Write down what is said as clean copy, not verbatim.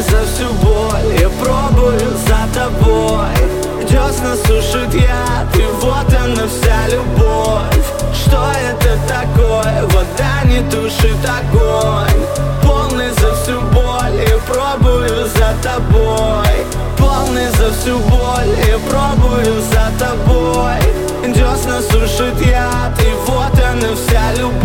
за всю боль, я пробую за тобой. Десна сушит яд, и вот она вся любовь. Что это такое? Вода не тушит огонь. Полный за всю боль, я пробую за тобой. Полный за всю боль, я пробую за тобой. Десна сушит яд, и вот она вся любовь.